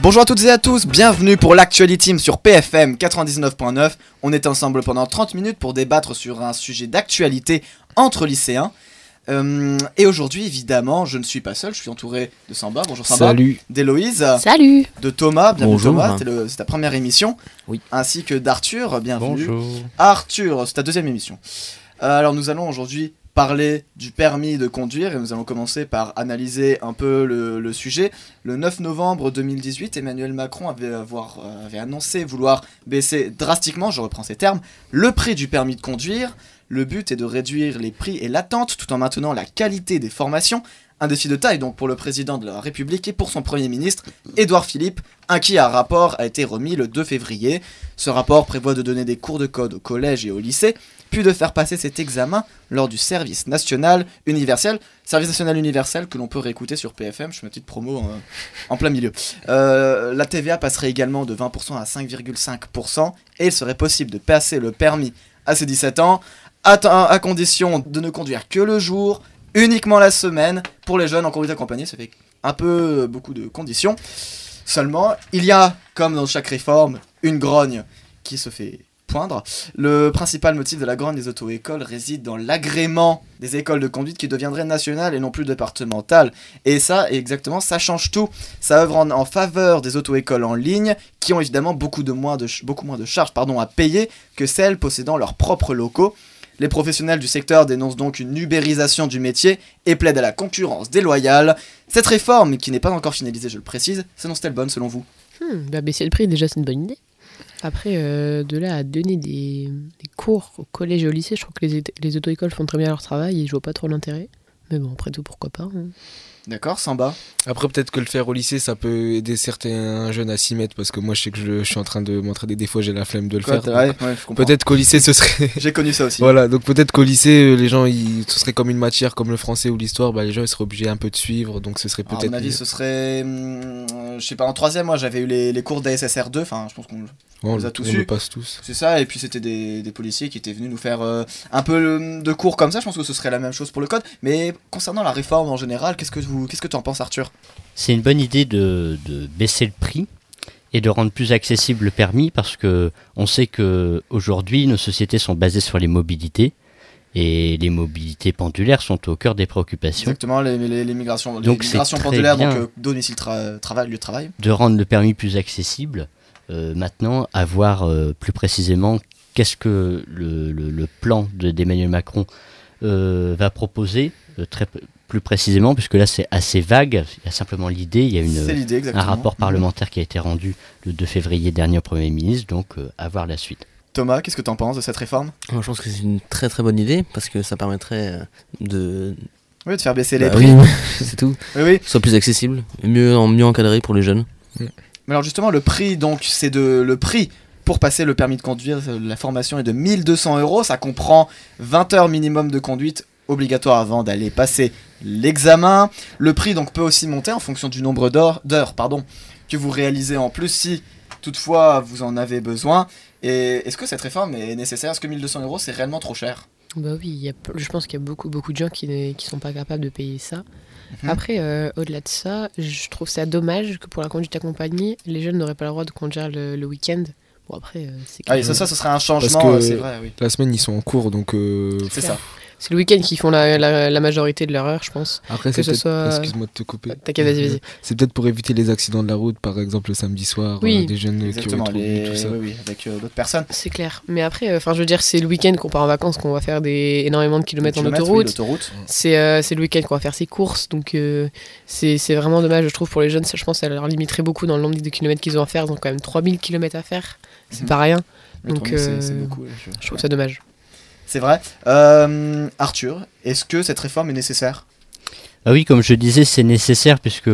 Bonjour à toutes et à tous, bienvenue pour l'Actuality sur PFM 99.9. On est ensemble pendant 30 minutes pour débattre sur un sujet d'actualité entre lycéens. Et aujourd'hui, évidemment, je ne suis pas seul, je suis entouré de Samba. Bonjour Samba. Salut. D'Héloïse. Salut. De Thomas. Bienvenue. Bonjour. Thomas, c'est ta première émission. Oui. Ainsi que d'Arthur. Bienvenue. Bonjour. Arthur, c'est ta deuxième émission. Alors nous allons aujourd'hui parler du permis de conduire et nous allons commencer par analyser un peu le sujet. Le 9 novembre 2018, Emmanuel Macron avait annoncé vouloir baisser drastiquement, je reprends ces termes, le prix du permis de conduire. Le but est de réduire les prix et l'attente tout en maintenant la qualité des formations. Un défi de taille donc pour le président de la République et pour son Premier ministre, Édouard Philippe, un rapport a été remis le 2 février. Ce rapport prévoit de donner des cours de code au collège et au lycée, puis de faire passer cet examen lors du service national universel. Service national universel que l'on peut réécouter sur PFM, je fais ma petite promo en plein milieu. La TVA passerait également de 20% à 5,5% et il serait possible de passer le permis à ses 17 ans, à condition de ne conduire que le jour, uniquement la semaine. Pour les jeunes en conduite accompagnée, ça fait un peu beaucoup de conditions. Seulement, il y a, comme dans chaque réforme, une grogne qui se fait poindre. Le principal motif de la grogne des auto-écoles réside dans l'agrément des écoles de conduite qui deviendraient nationales et non plus départementales. Et ça, exactement, ça change tout. Ça œuvre en faveur des auto-écoles en ligne qui ont évidemment beaucoup moins de charges à payer que celles possédant leurs propres locaux. Les professionnels du secteur dénoncent donc une ubérisation du métier et plaident à la concurrence déloyale. Cette réforme, qui n'est pas encore finalisée, je le précise, s'annonce-t-elle bonne selon vous ? Baisser le prix, déjà, c'est une bonne idée. Après, de là à donner des cours au collège et au lycée, je trouve que les auto-écoles font très bien leur travail et je vois pas trop l'intérêt. Mais bon, après tout, pourquoi pas. D'accord, Samba. Après, peut-être que le faire au lycée, ça peut aider certains jeunes à s'y mettre, parce que moi, je sais que je suis en train de m'entraîner, des fois, j'ai la flemme de le faire. Ouais, je comprends. Peut-être qu'au lycée, ce serait... J'ai connu ça aussi. Voilà, donc peut-être qu'au lycée, les gens, ce serait comme une matière, comme le français ou l'histoire, les gens, ils seraient obligés un peu de suivre, donc ce serait peut-être... À mon avis, ce serait... je sais pas, en troisième, moi, j'avais eu les cours d'ASSR 2, enfin, je pense qu'on les a tous eu. On passe tous. C'est ça, et puis c'était des policiers qui étaient venus nous faire un peu de cours comme ça. Je pense que ce serait la même chose pour le code. Mais concernant la réforme en général, qu'est-ce que tu en penses, Arthur ? C'est une bonne idée de baisser le prix et de rendre plus accessible le permis, parce que on sait qu'aujourd'hui nos sociétés sont basées sur les mobilités et les mobilités pendulaires sont au cœur des préoccupations. Exactement, les migrations très pendulaires, bien donc domicile lieu de travail. De rendre le permis plus accessible. Maintenant, à voir plus précisément qu'est-ce que le plan d'Emmanuel Macron va proposer plus précisément, puisque là c'est assez vague. Il y a simplement l'idée, il y a un rapport parlementaire qui a été rendu le 2 février dernier au Premier ministre, donc à voir la suite. Thomas, qu'est-ce que tu en penses de cette réforme ? Moi, je pense que c'est une très très bonne idée, parce que ça permettrait de faire baisser les prix. Oui, c'est tout. Oui. Soit plus accessible, mieux encadré pour les jeunes. Mais alors justement, le prix, donc, c'est le prix pour passer le permis de conduire, la formation est de 1 200 €. Ça comprend 20 heures minimum de conduite obligatoire avant d'aller passer l'examen. Le prix donc peut aussi monter en fonction du nombre d'heures que vous réalisez en plus, si toutefois vous en avez besoin. Et est-ce que cette réforme est nécessaire ? Est-ce que 1 200 € c'est réellement trop cher ? Bah oui, je pense qu'il y a beaucoup de gens qui sont pas capables de payer ça. Après, au-delà de ça, je trouve ça dommage que pour la conduite accompagnée, les jeunes n'auraient pas le droit de conduire le week-end. Bon, après, c'est clair. Ça serait un changement, parce que c'est vrai, oui. La semaine, ils sont en cours, donc... C'est ça. C'est le week-end qui font la majorité de leur heure, je pense. Après, que c'est ce soit... Excuse-moi de te couper. T'inquiète, vas-y. C'est peut-être pour éviter les accidents de la route, par exemple le samedi soir, des jeunes exactement, qui auraient tout ça. Oui, avec d'autres personnes. C'est clair. Mais après, je veux dire, c'est le week-end qu'on part en vacances, qu'on va faire énormément de kilomètres en autoroute. Oui, l'autoroute. C'est le week-end qu'on va faire ses courses, donc c'est vraiment dommage, je trouve, pour les jeunes. Ça, je pense que ça leur limiterait beaucoup dans le nombre de kilomètres qu'ils ont à faire. Ils ont quand même 3000 km à faire, c'est pas rien. Donc c'est beaucoup, je trouve ça dommage. C'est vrai. Arthur, est-ce que cette réforme est nécessaire ? Ah oui, comme je disais, c'est nécessaire, puisque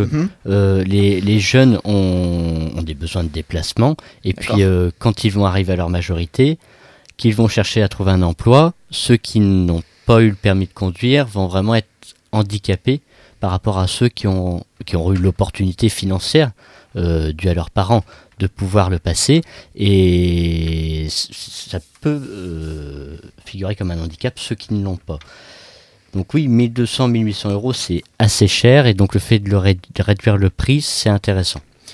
les jeunes ont des besoins de déplacement, et puis quand ils vont arriver à leur majorité, qu'ils vont chercher à trouver un emploi, ceux qui n'ont pas eu le permis de conduire vont vraiment être handicapés par rapport à ceux qui ont eu l'opportunité financière due à leurs parents de pouvoir le passer, et ça peut figurer comme un handicap ceux qui ne l'ont pas. Donc oui, 1 200, 1 800 € c'est assez cher, et donc le fait de réduire le prix, c'est intéressant.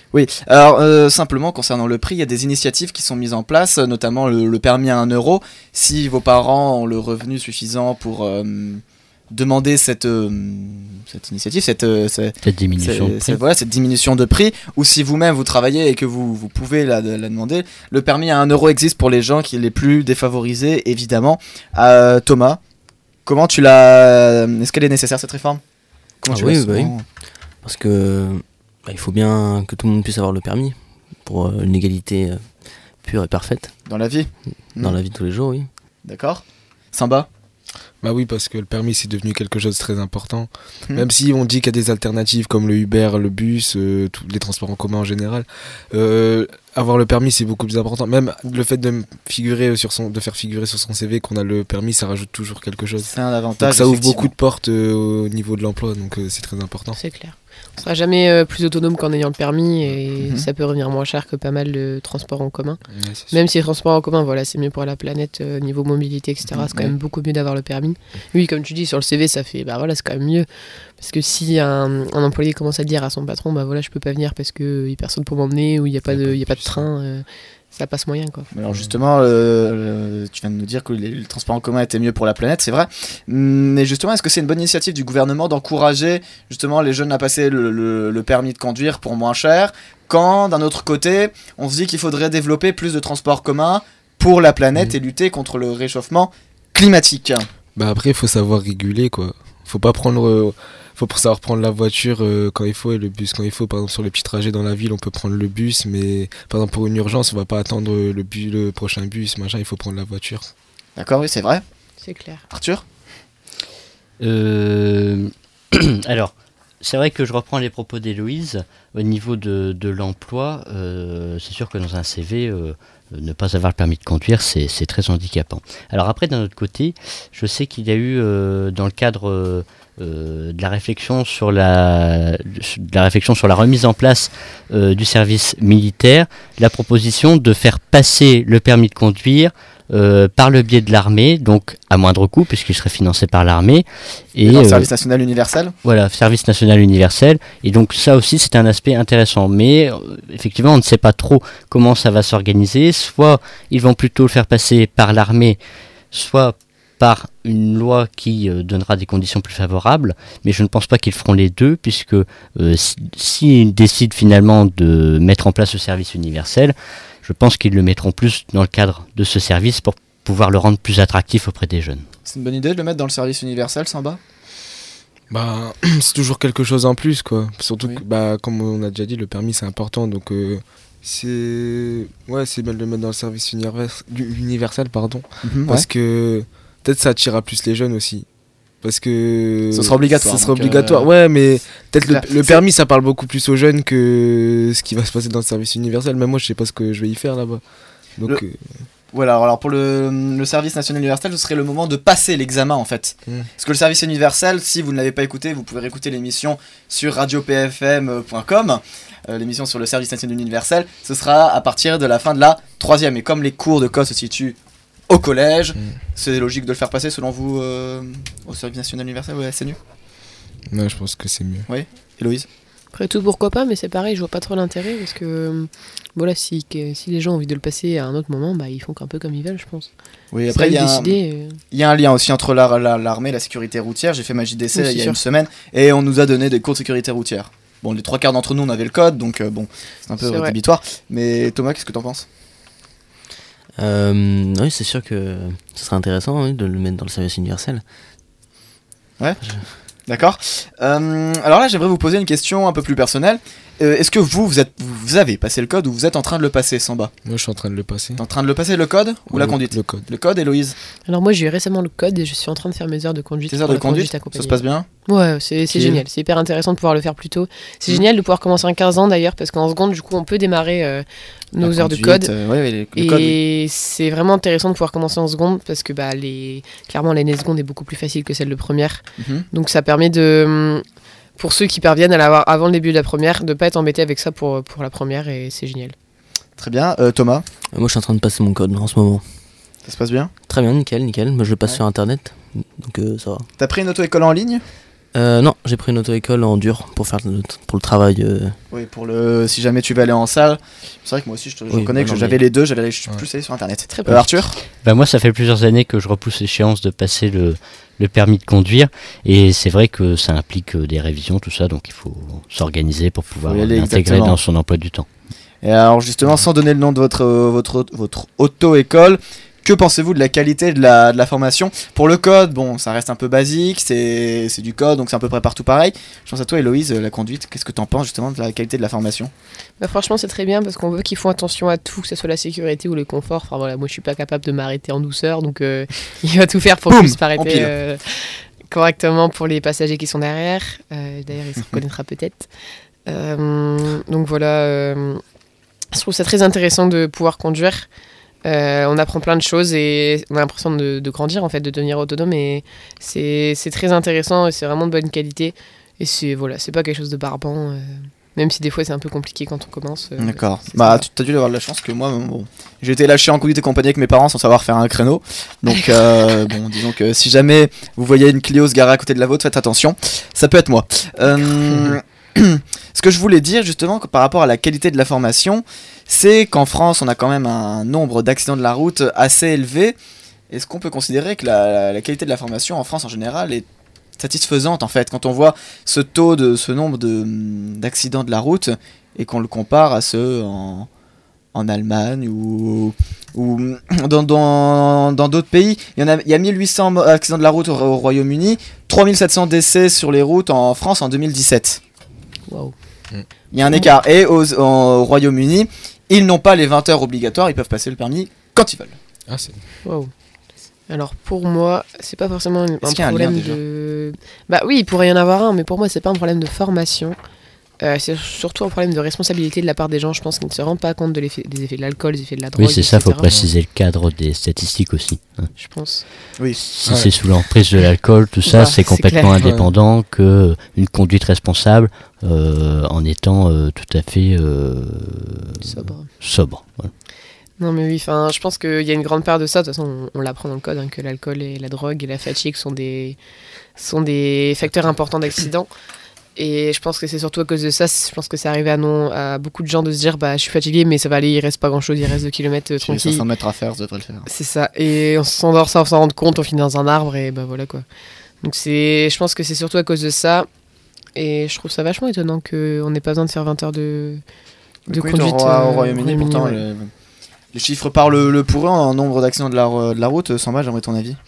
Oui, alors simplement concernant le prix, il y a des initiatives qui sont mises en place, notamment le permis à 1 euro. Si vos parents ont le revenu suffisant pour demander cette initiative, cette diminution de prix. Voilà, cette diminution de prix, ou si vous-même vous travaillez et que vous pouvez la demander, le permis à 1 euro existe pour les gens qui les plus défavorisés, évidemment. Thomas, comment tu l'as... Est-ce qu'elle est nécessaire cette réforme? Comment tu l'as oui. Parce que il faut bien que tout le monde puisse avoir le permis pour une égalité pure et parfaite. Dans la vie? Dans la vie de tous les jours, oui. D'accord. Samba? Bah oui, parce que le permis c'est devenu quelque chose de très important. Même si on dit qu'il y a des alternatives comme le Uber, le bus, tous les transports en commun en général, avoir le permis c'est beaucoup plus important. Même le fait de faire figurer sur son CV qu'on a le permis, ça rajoute toujours quelque chose. C'est un avantage. Donc ça ouvre beaucoup de portes au niveau de l'emploi, donc c'est très important. C'est clair. On sera jamais plus autonome qu'en ayant le permis et ça peut revenir moins cher que pas mal de transports en commun. Ouais, Même si les transports en commun, voilà, c'est mieux pour la planète, niveau mobilité, etc. C'est quand même beaucoup mieux d'avoir le permis. Oui, comme tu dis, sur le CV, ça fait, bah voilà, c'est quand même mieux. Parce que si un employé commence à dire à son patron, bah voilà, je peux pas venir parce que y a personne pour m'emmener ou il y a pas de train, ça passe moyen, quoi. Alors justement, tu viens de nous dire que les transports en commun étaient mieux pour la planète, c'est vrai. Mais justement, est-ce que c'est une bonne initiative du gouvernement d'encourager justement les jeunes à passer le permis de conduire pour moins cher, quand d'un autre côté, on se dit qu'il faudrait développer plus de transports communs pour la planète et lutter contre le réchauffement climatique? Bah après, il faut savoir réguler, quoi. Faut savoir prendre la voiture quand il faut et le bus quand il faut. Par exemple, sur les petits trajets dans la ville, on peut prendre le bus, mais par exemple pour une urgence, on va pas attendre le prochain bus, machin, il faut prendre la voiture. D'accord, oui, c'est vrai. C'est clair. Arthur? Alors, c'est vrai que je reprends les propos d'Héloïse. Au niveau de l'emploi, c'est sûr que dans un CV, ne pas avoir le permis de conduire, c'est très handicapant. Alors après, d'un autre côté, je sais qu'il y a eu, dans le cadre de la réflexion sur la remise en place du service militaire, la proposition de faire passer le permis de conduire par le biais de l'armée, donc à moindre coût puisqu'il serait financé par l'armée. Et dans le service national universel. Voilà, service national universel. Et donc ça aussi c'est un aspect intéressant. Mais effectivement on ne sait pas trop comment ça va s'organiser. Soit ils vont plutôt le faire passer par l'armée, soit par une loi qui donnera des conditions plus favorables, mais je ne pense pas qu'ils feront les deux, puisque s'ils décident finalement de mettre en place ce service universel, je pense qu'ils le mettront plus dans le cadre de ce service pour pouvoir le rendre plus attractif auprès des jeunes. C'est une bonne idée de le mettre dans le service universel, Samba? Bah, c'est toujours quelque chose en plus, quoi. Surtout que, bah, comme on a déjà dit, le permis c'est important, donc c'est bien de le mettre dans le service universel, pardon, parce que peut-être ça attirera plus les jeunes aussi. Parce que ce sera obligatoire. Ça sera obligatoire, ouais, mais peut-être le permis ça parle beaucoup plus aux jeunes que ce qui va se passer dans le service universel. Même moi je sais pas ce que je vais y faire là-bas. Donc voilà, alors pour le service national universel, ce serait le moment de passer l'examen en fait. Parce que le service universel, si vous ne l'avez pas écouté, vous pouvez réécouter l'émission sur radiopfm.com. L'émission sur le service national universel, ce sera à partir de la fin de la 3e. Et comme les cours de code se situent au collège, c'est logique de le faire passer selon vous au service national universel ou à la SNU? Non, je pense que c'est mieux. Oui, Héloïse? Après tout, pourquoi pas, mais c'est pareil, je vois pas trop l'intérêt parce que voilà, si les gens ont envie de le passer à un autre moment, bah, ils font un peu comme ils veulent, je pense. Oui, après il y a un lien aussi entre l'armée et la sécurité routière. J'ai fait ma JDC il y a une semaine et on nous a donné des cours de sécurité routière. Bon, les 3/4 d'entre nous on avait le code, donc bon, c'est un peu rédhibitoire. Mais Thomas, qu'est-ce que t'en penses? Oui, c'est sûr que ce serait intéressant de le mettre dans le service universel. Ouais, d'accord. Alors là, j'aimerais vous poser une question un peu plus personnelle. Est-ce que vous avez passé le code ou vous êtes en train de le passer, Samba? Moi, je suis en train de le passer. T'es en train de le passer, le code ou la conduite? Le code. Le code, Héloïse? Alors moi, j'ai eu récemment le code et je suis en train de faire mes heures de conduite. Tes heures de conduite, ça se passe bien? Ouais, c'est génial. C'est hyper intéressant de pouvoir le faire plus tôt. C'est génial de pouvoir commencer à 15 ans d'ailleurs, parce qu'en seconde, du coup, on peut démarrer nos heures de code. Et c'est vraiment intéressant de pouvoir commencer en seconde, parce que bah, clairement, l'année seconde est beaucoup plus facile que celle de première. Donc ça permet pour ceux qui parviennent à l'avoir avant le début de la première, de pas être embêté avec ça pour la première, et c'est génial. Très bien. Thomas? Moi, je suis en train de passer mon code en ce moment. Ça se passe bien? Très bien, nickel. Moi, je le passe sur internet, donc ça va. T'as pris une auto-école en ligne? Non, j'ai pris une auto-école en dur pour le travail. Oui, si jamais tu veux aller en salle. C'est vrai que moi aussi, je reconnais que j'avais les deux, je suis plus allé sur internet. Très Arthur ? Moi, ça fait plusieurs années que je repousse l'échéance de passer le permis de conduire, et c'est vrai que ça implique des révisions, tout ça, donc il faut s'organiser pour pouvoir l'intégrer dans son emploi du temps. Et alors justement, sans donner le nom de votre auto-école, que pensez-vous de la qualité de la formation ? Pour le code, bon, ça reste un peu basique, c'est du code, donc c'est à peu près partout pareil. Je pense à toi, Héloïse, la conduite, qu'est-ce que tu en penses justement de la qualité de la formation ? Franchement, c'est très bien parce qu'on veut qu'ils font attention à tout, que ce soit la sécurité ou le confort. Enfin voilà, moi je suis pas capable de m'arrêter en douceur, donc il va tout faire pour que je puisse m'arrêter correctement pour les passagers qui sont derrière. D'ailleurs, il se reconnaîtra peut-être. Donc voilà, je trouve ça très intéressant de pouvoir conduire. On apprend plein de choses et on a l'impression de grandir en fait, de devenir autonome, et c'est très intéressant et c'est vraiment de bonne qualité, et c'est pas quelque chose de barbant, même si des fois c'est un peu compliqué quand on commence. D'accord. Tu as dû avoir de la chance que moi, j'ai été lâché en conduite et compagnie avec mes parents sans savoir faire un créneau, donc disons que si jamais vous voyez une Clio se garer à côté de la vôtre, faites attention, ça peut être moi. Ce que je voulais dire justement par rapport à la qualité de la formation, c'est qu'en France on a quand même un nombre d'accidents de la route assez élevé. Est-ce qu'on peut considérer que la qualité de la formation en France en général est satisfaisante en fait, quand on voit ce nombre d'accidents de la route et qu'on le compare à ceux en Allemagne ou dans d'autres pays? Il y a 1800 accidents de la route au Royaume-Uni, 3700 décès sur les routes en France en 2017. Wow. Il y a un écart. Et au Royaume-Uni, ils n'ont pas les 20 heures obligatoires, ils peuvent passer le permis quand ils veulent. Ah, c'est... Wow. Alors pour moi, c'est pas forcément un problème lien, de... oui, il pourrait y en avoir un, mais pour moi, c'est pas un problème de formation. C'est surtout un problème de responsabilité de la part des gens. Je pense qu'ils ne se rendent pas compte des effets de l'alcool, des effets de la drogue. Oui, c'est ça, il faut préciser le cadre des statistiques aussi. Je pense. Oui. Si c'est sous l'emprise de l'alcool, tout ça, c'est complètement indépendant qu'une conduite responsable en étant tout à fait sobre. Voilà. Non mais oui, je pense qu'il y a une grande part de ça. De toute façon, on l'apprend dans le code, que l'alcool et la drogue et la fatigue sont des facteurs importants d'accident. Et je pense que c'est surtout à cause de ça, je pense que c'est arrivé à beaucoup de gens de se dire je suis fatigué, mais ça va aller, il reste pas grand chose, il reste 2 km tranquille. 500 mètres à faire, ça devrait le faire. C'est ça, et on s'endort sans s'en rendre compte, on finit dans un arbre et voilà quoi. Donc je pense que c'est surtout à cause de ça, et je trouve ça vachement étonnant qu'on n'ait pas besoin de faire 20 heures de conduite. Au Royaume-Uni, pourtant, les chiffres parlent pour eux en nombre d'accidents de la route. Samba, j'aimerais ton avis.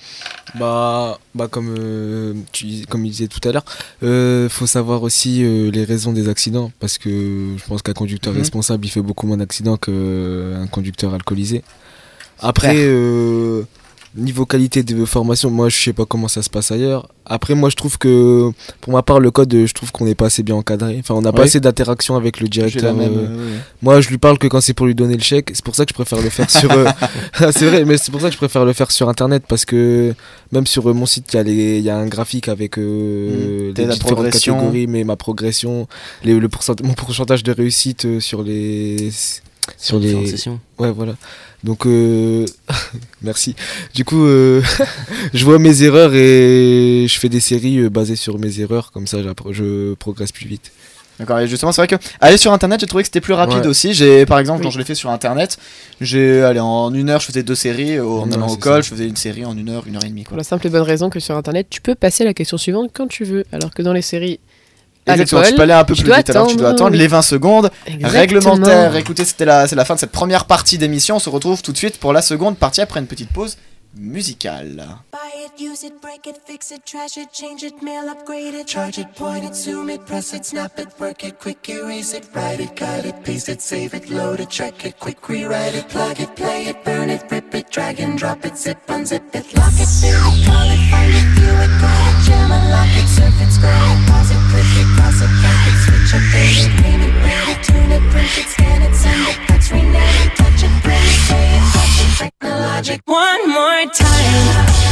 Comme il disait tout à l'heure, faut savoir aussi les raisons des accidents, parce que je pense qu'un conducteur responsable il fait beaucoup moins d'accidents qu'un conducteur alcoolisé. Après, niveau qualité de formation, moi je sais pas comment ça se passe ailleurs. Après, moi je trouve que pour ma part, le code, je trouve qu'on n'est pas assez bien encadré. Enfin, on n'a pas assez d'interaction avec le directeur. Moi je lui parle que quand c'est pour lui donner le chèque. C'est pour ça que je préfère le faire sur. C'est vrai, mais c'est pour ça que je préfère le faire sur internet, parce que même sur mon site, il y a un graphique avec les différentes catégories, mais ma progression, mon pourcentage de réussite sur les sessions. Ouais, voilà. Donc merci. Du coup je vois mes erreurs et je fais des séries basées sur mes erreurs, comme ça je progresse plus vite. D'accord, et justement c'est vrai que aller sur internet, j'ai trouvé que c'était plus rapide aussi. Par exemple, quand je l'ai fait sur internet, en 1 heure je faisais 2 séries, en allant au col je faisais une série en 1 heure, 1 heure et demie quoi. Pour la simple et bonne raison que sur internet tu peux passer la question suivante quand tu veux, alors que dans les séries exactement, tu peux aller un peu plus vite, alors tu dois attendre les 20 secondes. Exactement. Réglementaire. Écoutez, c'est la fin de cette première partie d'émission. On se retrouve tout de suite pour la seconde partie après une petite pause musicale. Buy it, use it, break it, fix it, trash it, change it, mail, upgrade it, charge it, point it, zoom it, press it, snap it, work it, quick erase it, write it, cut it, paste it, save it, load it, check it, quick rewrite it, plug it, play it, burn it, rip it, drag and drop it, zip, unzip it, lock it, fill it, call it, find it, view it, call it, jam it, lock it, surf it, scroll it, pause it, click it, cross it, back it, switch it, date it, name it, rate it, tune it, print it, scan it, send it, touch, rename it, touch it, print it, say it, touch it, technologic. One more time.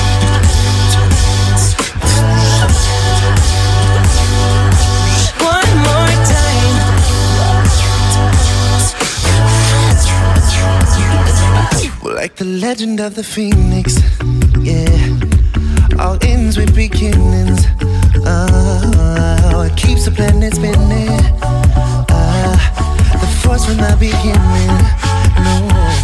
One more time. We're like the legend of the phoenix, yeah. All ends with beginnings. It keeps the planet spinning. The force from the beginning. No.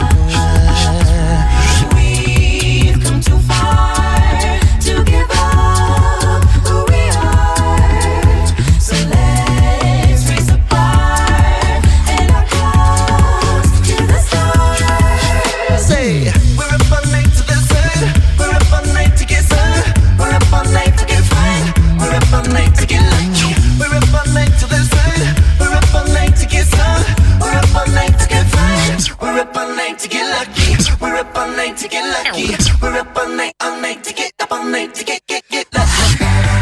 We've come too far to give up who we are. So let's raise the bar and our close to the stars. Say, we're up all night to the sun. We're up all night to get sun. We're up all night to get fun. We're up all night to get lucky. We're up all night to the sun. We're up all night to get sun. We're up all night to get fun. We're up all night to get lucky. We're up all night to get lucky. We're up all night to get up all night to get lucky.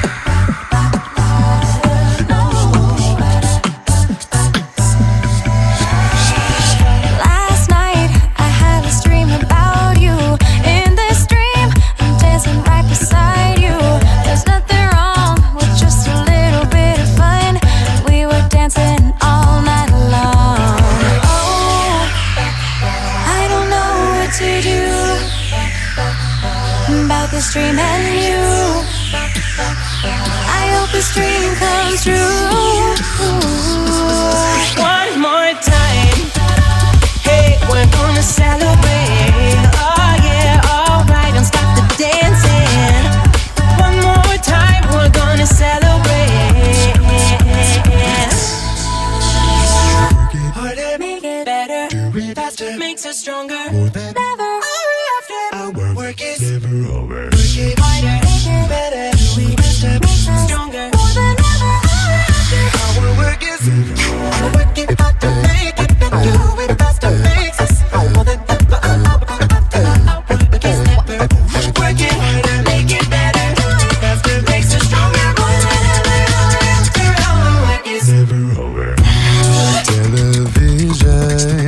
Last night I had a dream about you. In this dream I'm dancing right beside you. There's nothing wrong with just a little bit of fun. We were dancing all night long. Oh, I don't know what to do about this dream and you. I hope this dream comes true. One more time. Hey, we're gonna celebrate. Oh yeah, alright, don't stop the dancing. One more time, we're gonna celebrate. Harder, Make it better, do it faster, makes us stronger. more than Never after. our work is never over. Work it harder, better, do it faster, Stronger. our work is never over. Work it harder, make it and do it faster, makes us more than ever. Our work is never over. Work it harder, make it better, do it faster, makes us stronger. More than ever after. Our work is never over. Television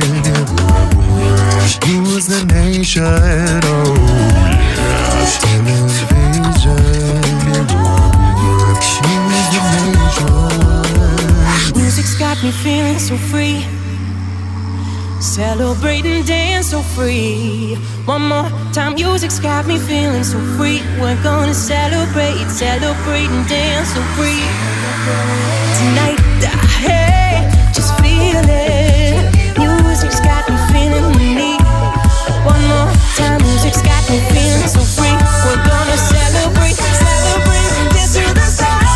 rules the nation. Oh yeah. Television rules the nation. Music's got me feeling so free. Celebrate and dance so free. One more time, music's got me feeling so free. We're gonna celebrate and dance so free. Tonight, hey, just feel it. Music's got me feeling neat. One more time, music's got me feeling so free. We're gonna celebrate and dance to the stars.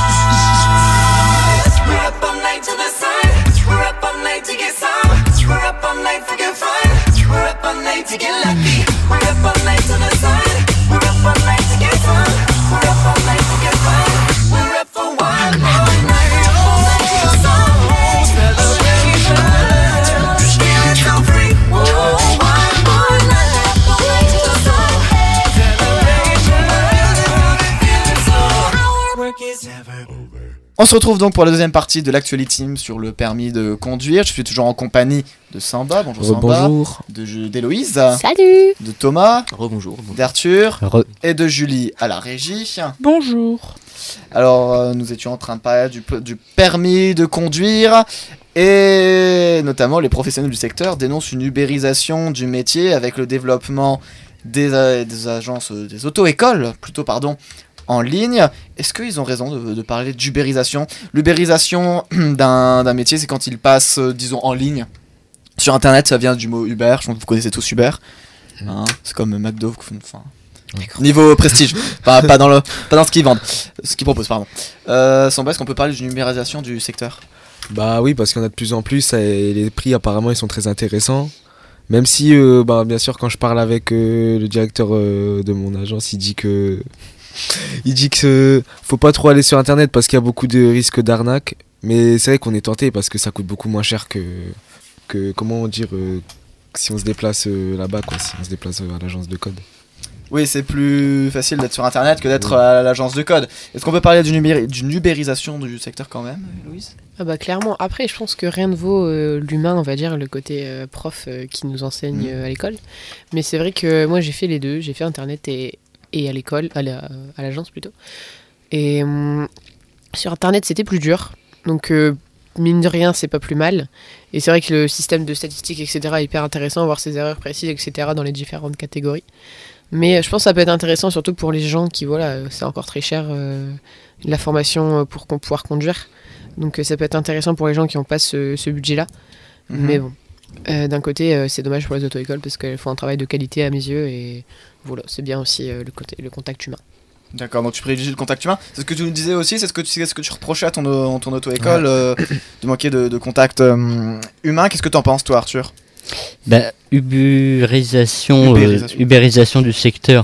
We're up all night to the sun. We're up all night to get some. We're up all night for good fun. We're up all night to get lucky. We're up all night to the sun. We're up all night to get fun. We're up all night to get fun. We're up for one more night. Oh, celebration. Feeling so free. Oh, one more night. Up all night to the sun. Celebration. Feeling so. Our work is never over. On se retrouve donc pour la deuxième partie de l'Actuality sur le permis de conduire. Je suis toujours en compagnie de Samba, bonjour Samba, Bonjour. d'Héloïse, Salut. de Thomas, Rebonjour. d'Arthur Re- et de Julie à la régie. Bonjour. Alors nous étions en train de parler du permis de conduire et notamment les professionnels du secteur dénoncent une ubérisation du métier avec le développement des agences, des auto-écoles plutôt pardon, en ligne. Est-ce qu'ils ont raison de parler d'ubérisation ? L'ubérisation d'un métier, c'est quand il passe, disons, en ligne. Sur Internet, ça vient du mot Uber. Je pense que vous connaissez tous Uber. Hein, c'est comme McDo. Enfin, niveau prestige. pas dans ce qu'ils vendent. Ce qu'ils proposent, pardon. Samba, est-ce qu'on peut parler d'une ubérisation du secteur ? Bah oui, parce qu'il y en a de plus en plus et les prix apparemment ils sont très intéressants. Même si, bien sûr, quand je parle avec le directeur de mon agence, il dit que faut pas trop aller sur Internet parce qu'il y a beaucoup de risques d'arnaque. Mais c'est vrai qu'on est tenté parce que ça coûte beaucoup moins cher que comment dire, si on se déplace là-bas, quoi, si on se déplace à l'agence de code. Oui, c'est plus facile d'être sur Internet que d'être à l'agence de code. Est-ce qu'on peut parler d'une ubérisation du secteur quand même, Louise ? Ah bah clairement. Après, je pense que rien ne vaut l'humain, on va dire, le côté prof qui nous enseigne à l'école. Mais c'est vrai que moi, j'ai fait les deux. J'ai fait Internet et à l'école, à l'agence plutôt. Et sur Internet, c'était plus dur. Donc, mine de rien, c'est pas plus mal. Et c'est vrai que le système de statistiques, etc., est hyper intéressant, voir ses erreurs précises, etc., dans les différentes catégories. Mais je pense que ça peut être intéressant, surtout pour les gens qui, voilà, c'est encore très cher, la formation pour pouvoir conduire. Donc ça peut être intéressant pour les gens qui n'ont pas ce budget-là. Mais bon, d'un côté, c'est dommage pour les auto-écoles parce qu'elles font un travail de qualité à mes yeux. Et voilà, c'est bien aussi le contact humain. D'accord, donc tu privilégies le contact humain. C'est ce que tu nous disais aussi, c'est ce que tu reprochais à ton auto-école, de manquer de contact humain. Qu'est-ce que tu en penses, toi, Arthur ? Ubérisation du secteur,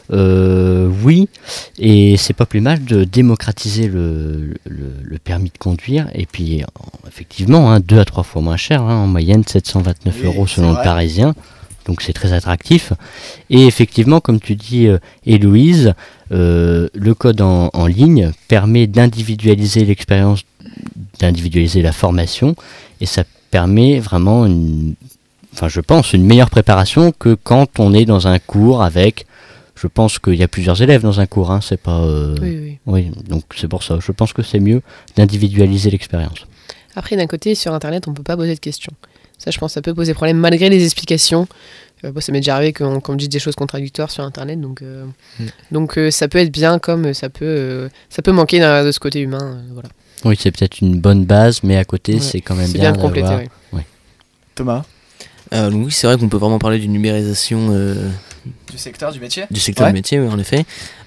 oui, et c'est pas plus mal de démocratiser le permis de conduire, et puis effectivement 2 à 3 fois moins cher, en moyenne 729 € selon le Parisien, donc c'est très attractif. Et effectivement, comme tu dis Héloïse, le code en ligne permet d'individualiser l'expérience, d'individualiser la formation, et ça permet vraiment je pense une meilleure préparation que quand on est dans un cours avec, je pense qu'il y a plusieurs élèves dans un cours, c'est pas... Oui, donc c'est pour ça, je pense que c'est mieux d'individualiser l'expérience. Après, d'un côté, sur Internet, on peut pas poser de questions. Ça, je pense, ça peut poser problème malgré les explications. Ça m'est déjà arrivé qu'on me dise des choses contradictoires sur Internet, donc ça peut être bien comme ça peut manquer de ce côté humain, voilà. Oui, c'est peut-être une bonne base, mais à côté, c'est quand même bien de compléter. Thomas ? Oui, c'est vrai qu'on peut vraiment parler d'une numérisation du secteur du métier. Du secteur du métier, oui, en effet.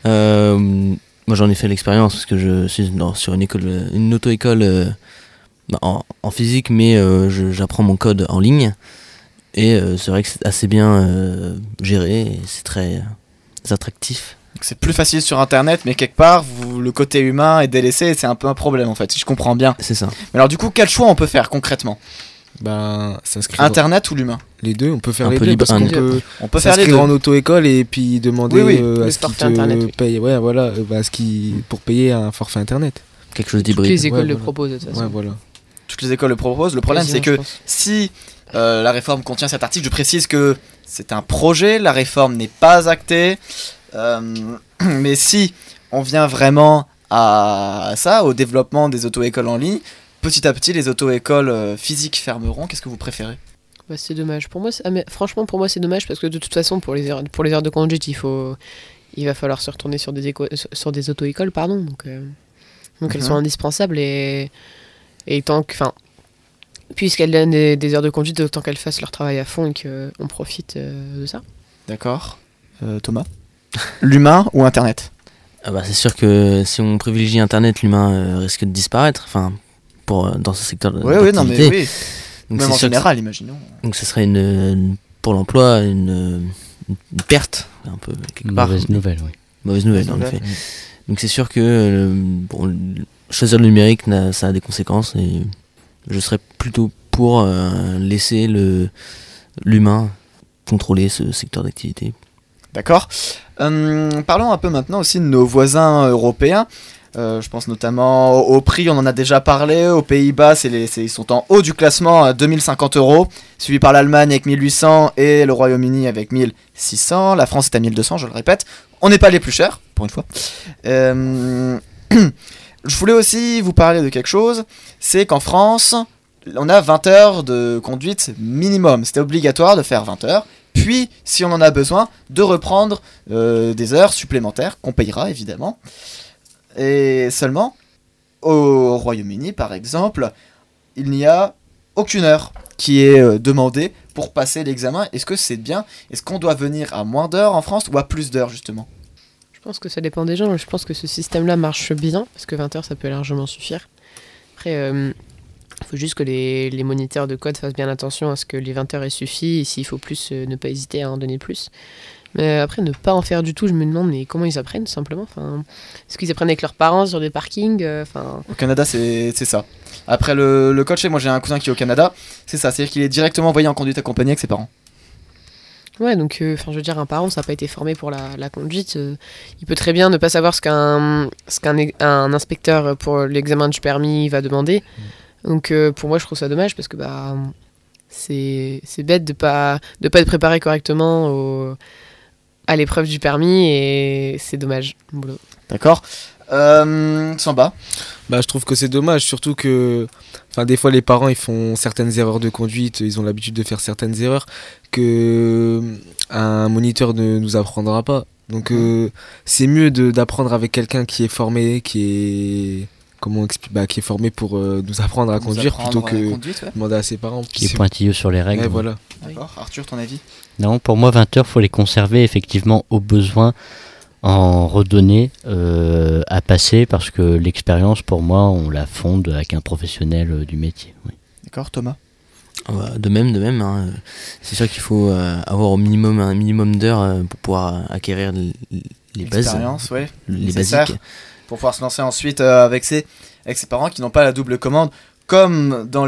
Moi, j'en ai fait l'expérience parce que je suis sur une auto-école en physique, mais j'apprends mon code en ligne. Et c'est vrai que c'est assez bien géré et c'est très attractif. C'est plus facile sur Internet, mais quelque part, le côté humain est délaissé et c'est un peu un problème en fait, si je comprends bien. C'est ça. Mais alors du coup, quel choix on peut faire concrètement ? Internet ou l'humain ? Les deux, on peut faire un les peu deux libre, parce qu'on on peut faire les s'inscrire deux en auto-école et puis demander à ce qu'ils te payent, pour payer un forfait Internet. Quelque chose d'hybride. Toutes les écoles le proposent de toute façon. Toutes les écoles le proposent. Le problème, c'est que si la réforme contient cet article, je précise que c'est un projet, la réforme n'est pas actée. Mais si on vient vraiment à ça, au développement des auto-écoles en ligne, petit à petit, les auto-écoles physiques fermeront. Qu'est-ce que vous préférez ? C'est dommage. Franchement, pour moi, c'est dommage parce que de toute façon, pour les heures de conduite, il va falloir se retourner sur des auto-écoles, pardon. Donc elles sont indispensables et tant que, puisqu'elles donnent des heures de conduite, autant qu'elles fassent leur travail à fond et qu'on profite de ça. D'accord. Thomas ? L'humain ou Internet ? C'est sûr que si on privilégie Internet, l'humain risque de disparaître. Dans ce secteur d'activité. Oui. Donc même en général, imaginons. Donc ce serait pour l'emploi une perte, un peu, quelque part. Mauvaise nouvelle, oui. Mauvaise nouvelle, en effet. Donc c'est sûr que choisir le numérique, ça a des conséquences et je serais plutôt pour laisser l'humain contrôler ce secteur d'activité. D'accord. Parlons un peu maintenant aussi de nos voisins européens. Je pense notamment au prix, on en a déjà parlé. Aux Pays-Bas, ils sont en haut du classement à 2050 €, suivi par l'Allemagne avec 1800 et le Royaume-Uni avec 1600. La France est à 1200, je le répète. On n'est pas les plus chers, pour une fois. Je voulais aussi vous parler de quelque chose, c'est qu'en France, on a 20 heures de conduite minimum. C'était obligatoire de faire 20 heures. Puis, si on en a besoin, de reprendre des heures supplémentaires, qu'on payera évidemment. Et seulement, au Royaume-Uni, par exemple, il n'y a aucune heure qui est demandée pour passer l'examen. Est-ce que c'est bien ? Est-ce qu'on doit venir à moins d'heures en France ou à plus d'heures, justement ? Je pense que ça dépend des gens. Je pense que ce système-là marche bien, parce que 20 heures, ça peut largement suffire. Après, il faut juste que les moniteurs de code fassent bien attention à ce que les 20 heures aient suffi, et s'il faut plus, ne pas hésiter à en donner plus. Mais après, ne pas en faire du tout, je me demande mais comment ils apprennent, tout simplement. Est-ce qu'ils apprennent avec leurs parents sur des parkings Au Canada, c'est ça. Après le coach, moi j'ai un cousin qui est au Canada, c'est ça, c'est-à-dire qu'il est directement envoyé en conduite accompagnée avec ses parents. Ouais, donc je veux dire, un parent, ça n'a pas été formé pour la conduite. Il peut très bien ne pas savoir ce qu'un inspecteur pour l'examen du permis va demander. Donc pour moi, je trouve ça dommage parce que c'est bête de pas être préparé correctement à l'épreuve du permis et c'est dommage. Boulot. D'accord. Samba. Bah, je trouve que c'est dommage, surtout que des fois les parents ils font certaines erreurs de conduite, ils ont l'habitude de faire certaines erreurs que un moniteur ne nous apprendra pas. Donc c'est mieux d'apprendre avec quelqu'un qui est formé, qui est formé pour nous apprendre à conduire plutôt que demander à ses parents. Qui est pointilleux sur les règles. Ouais, voilà. D'accord. Arthur, ton avis? Non, pour moi 20 heures, faut les conserver effectivement au besoin, en redonner à passer, parce que l'expérience pour moi on la fonde avec un professionnel du métier. Oui. D'accord, Thomas. De même. Hein. C'est sûr qu'il faut avoir au minimum un minimum d'heures pour pouvoir acquérir les bases. L'expérience, ouais. Les Nécessaire basiques. pour pouvoir se lancer ensuite avec ses parents qui n'ont pas la double commande comme dans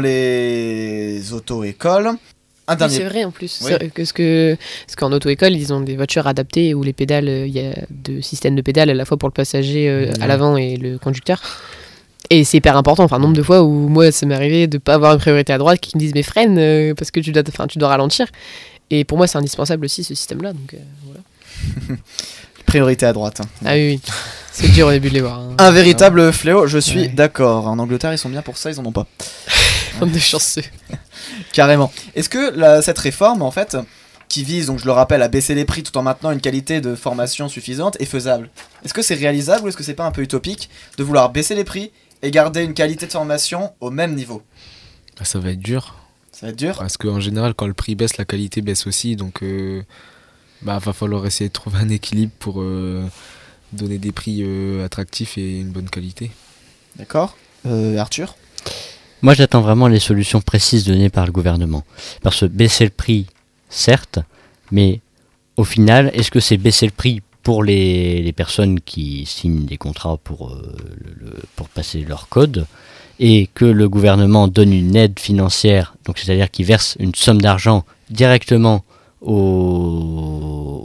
les auto-écoles. Un Oui, dernier. c'est vrai en plus. Oui. C'est vrai parce qu'en auto-école, ils ont des voitures adaptées où les pédales, il y a deux systèmes de pédales à la fois pour le passager à l'avant et le conducteur. Et c'est hyper important. Enfin, nombre de fois où moi, ça m'est arrivé de pas avoir une priorité à droite, qui me disent mais freine parce que tu dois ralentir. Et pour moi, c'est indispensable aussi ce système-là. Donc voilà. Priorité à droite. Ah oui. C'est dur au début de les voir. Hein. Un véritable fléau, je suis Ouais. d'accord. En Angleterre, ils sont bien pour ça, ils en ont pas. Bande de chanceux. Carrément. Est-ce que cette réforme, en fait, qui vise, donc je le rappelle, à baisser les prix tout en maintenant une qualité de formation suffisante, est faisable? Est-ce que c'est réalisable ou est-ce que c'est pas un peu utopique de vouloir baisser les prix et garder une qualité de formation au même niveau? Bah, ça va être dur. Ça va être dur. Parce qu'en général, quand le prix baisse, la qualité baisse aussi. Donc, va falloir essayer de trouver un équilibre pour donner des prix attractifs et une bonne qualité. D'accord. Arthur? Moi, j'attends vraiment les solutions précises données par le gouvernement. Parce que baisser le prix, certes, mais au final, est-ce que c'est baisser le prix pour les personnes qui signent des contrats pour passer leur code, et que le gouvernement donne une aide financière, donc c'est-à-dire qu'il verse une somme d'argent directement aux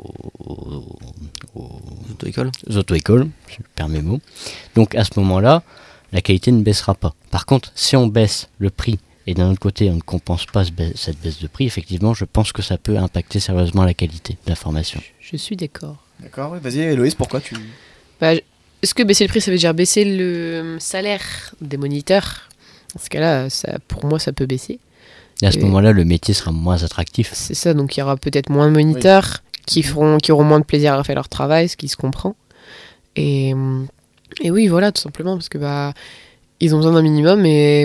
auto-écoles, je perds mes mots. Donc à ce moment-là, la qualité ne baissera pas. Par contre, si on baisse le prix et d'un autre côté on ne compense pas cette baisse de prix, effectivement, je pense que ça peut impacter sérieusement la qualité de la formation. Je suis d'accord. D'accord, oui. Vas-y, Héloïse, pourquoi tu... Est-ce que baisser le prix, ça veut dire baisser le salaire des moniteurs? Dans ce cas-là, pour moi, ça peut baisser. Et à ce moment-là, le métier sera moins attractif. C'est ça, donc il y aura peut-être moins de moniteurs qui auront moins de plaisir à faire leur travail, ce qui se comprend. Et oui, voilà, tout simplement, parce que ils ont besoin d'un minimum, et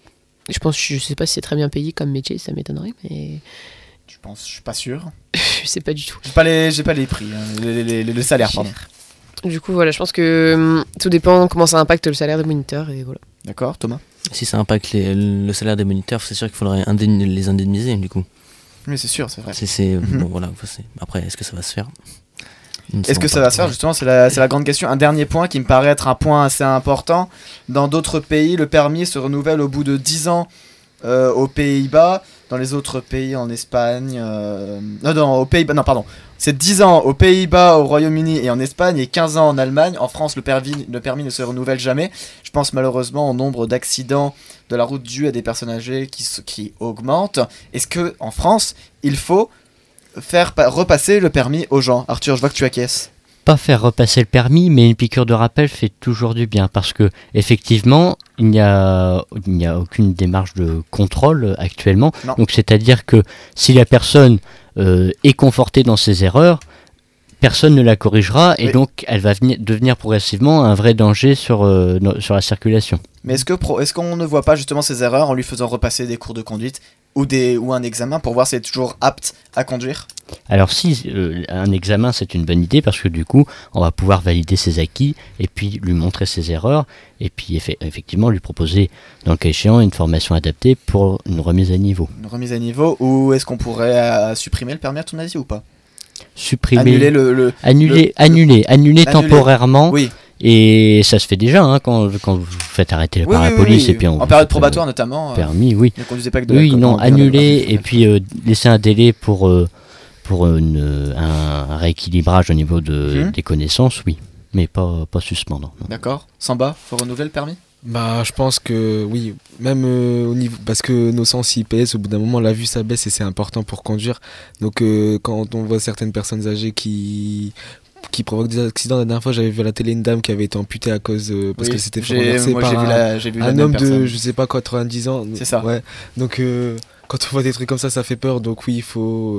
je sais pas si c'est très bien payé comme métier, ça m'étonnerait, mais Je suis pas sûr. je sais pas du tout. J'ai pas les prix, hein, le salaire, pardon. Du coup, voilà, je pense que tout dépend comment ça impacte le salaire des moniteurs, et voilà. D'accord, Thomas? Si ça impacte le salaire des moniteurs, c'est sûr qu'il faudrait les indemniser du coup. Oui, c'est sûr, c'est vrai. Bon, voilà, après, est-ce que ça va se faire? Est-ce que ça va se faire? Justement, c'est la grande question. Un dernier point qui me paraît être un point assez important. Dans d'autres pays, le permis se renouvelle au bout de 10 ans aux Pays-Bas. Dans les autres pays, en Espagne... aux Pays-Bas, non, pardon. C'est 10 ans aux Pays-Bas, au Royaume-Uni et en Espagne, et 15 ans en Allemagne. En France, le permis ne se renouvelle jamais. Je pense malheureusement au nombre d'accidents de la route dus à des personnes âgées qui augmente. Est-ce que en France, il faut faire repasser le permis aux gens? Arthur, je vois que tu acquiesces. Pas faire repasser le permis, mais une piqûre de rappel fait toujours du bien, parce que effectivement, il n'y a aucune démarche de contrôle actuellement. Non. Donc c'est-à-dire que si la personne est confortée dans ses erreurs, personne ne la corrigera, et Oui. donc elle va devenir progressivement un vrai danger sur la circulation. Mais est-ce qu'on ne voit pas justement ces erreurs en lui faisant repasser des cours de conduite ou un examen pour voir si elle est toujours apte à conduire? Alors si un examen c'est une bonne idée, parce que du coup on va pouvoir valider ses acquis et puis lui montrer ses erreurs, et puis effectivement lui proposer dans le cas échéant une formation adaptée pour une remise à niveau. Une remise à niveau, ou est-ce qu'on pourrait supprimer le permis à ton avis ou pas? Supprimer, Annuler annuler temporairement. Oui. Et ça se fait déjà hein, quand vous faites arrêter par la police, et puis on en période probatoire notamment. permis, oui. Ne conduisez pas avec de Oui, l'alcool, non, on dirait annuler le et puis laisser un délai pour un rééquilibrage au niveau des connaissances, oui, mais pas suspendre. Non. D'accord. Samba, faut renouveler le permis? Bah, je pense que oui, même au niveau, parce que nos sens y pèsent, au bout d'un moment la vue ça baisse et c'est important pour conduire. Donc quand on voit certaines personnes âgées qui qui provoquent des accidents. La dernière fois, j'avais vu à la télé une dame qui avait été amputée à cause parce Oui, qu'elle s'était fait j'ai renverser par vu la un même homme de, personne. je sais pas, 90 ans. C'est ça. Ouais. Donc, quand on voit des trucs comme ça fait peur. Donc, oui, il faut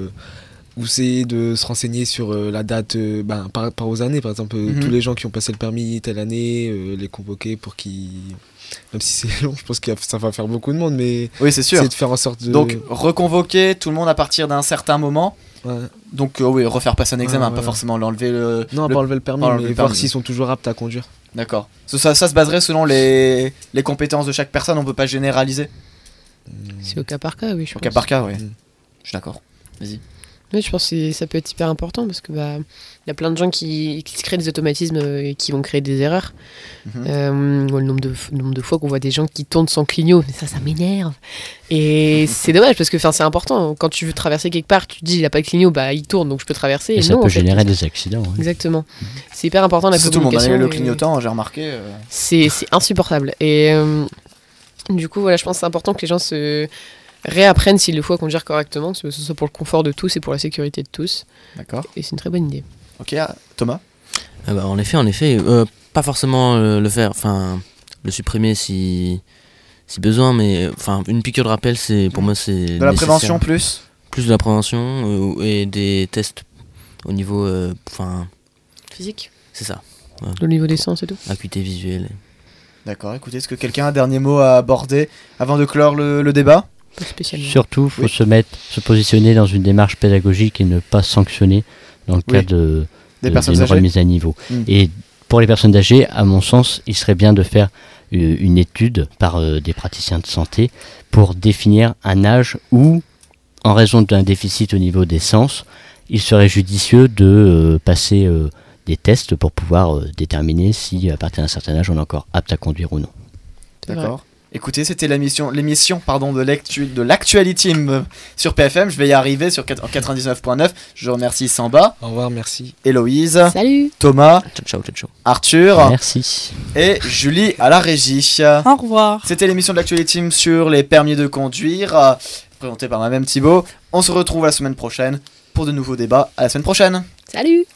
essayer de se renseigner sur la date par rapport aux années. Par exemple, tous les gens qui ont passé le permis telle année, les convoquer pour qu'ils. Même si c'est long, je pense que ça va faire beaucoup de monde, mais Oui, c'est sûr. c'est de faire en sorte de. Donc, reconvoquer tout le monde à partir d'un certain moment. Ouais. Donc, oui, refaire passer un examen, Ouais, pas ouais. forcément l'enlever le. Non, pas enlever le permis, pas enlever mais le voir permis. s'ils sont toujours aptes à conduire. D'accord. Ça se baserait selon les compétences de chaque personne, on peut pas généraliser. C'est au cas par cas, oui, je Au pense. cas par cas, oui. Mm. Je suis d'accord. Vas-y. Oui, je pense que ça peut être hyper important parce que il y a plein de gens qui se créent des automatismes et qui vont créer des erreurs. Le nombre de fois qu'on voit des gens qui tournent sans clignot, mais ça m'énerve. Et c'est dommage parce que c'est important. Quand tu veux traverser quelque part, tu te dis il a pas de clignot, il tourne donc je peux traverser. Et ça non, peut en fait, générer des accidents. Ouais. Exactement. C'est hyper important la C'est tout le monde, communication. le et clignotant, j'ai remarqué. C'est insupportable. Et du coup, voilà, je pense que c'est important que les gens se réapprennent s'il le faut à conduire correctement, que ce soit pour le confort de tous et pour la sécurité de tous. D'accord. Et c'est une très bonne idée. Ok, Thomas. En effet, pas forcément le faire, enfin le supprimer si besoin, mais enfin une piqûre de rappel, c'est pour moi c'est De la nécessaire. prévention plus. Plus de la prévention et des tests au niveau, enfin Physique, c'est ça, au niveau des sens et tout. acuité visuelle. D'accord, écoutez, est-ce que quelqu'un a un dernier mot à aborder avant de clore le débat? Pas spécialement. Surtout, faut Oui. se positionner dans une démarche pédagogique et ne pas sanctionner dans le Oui. cas de Personnes d'une âgées. remise à niveau. Mm. Et pour les personnes âgées, à mon sens, il serait bien de faire une étude par des praticiens de santé pour définir un âge où, en raison d'un déficit au niveau des sens, il serait judicieux de passer des tests pour pouvoir déterminer si, à partir d'un certain âge, on est encore apte à conduire ou non. C'est vrai. D'accord. Écoutez, c'était l'émission de l'Actuality sur PFM. Je vais y arriver sur 99.9. Je remercie Samba, Au revoir, merci. Héloïse, Salut. Thomas, Ciao, ciao, ciao. Arthur Merci. et Julie à la régie. Au revoir. C'était l'émission de l'Actuality sur les permis de conduire, présentée par moi-même Thibaut. On se retrouve la semaine prochaine pour de nouveaux débats. À la semaine prochaine. Salut.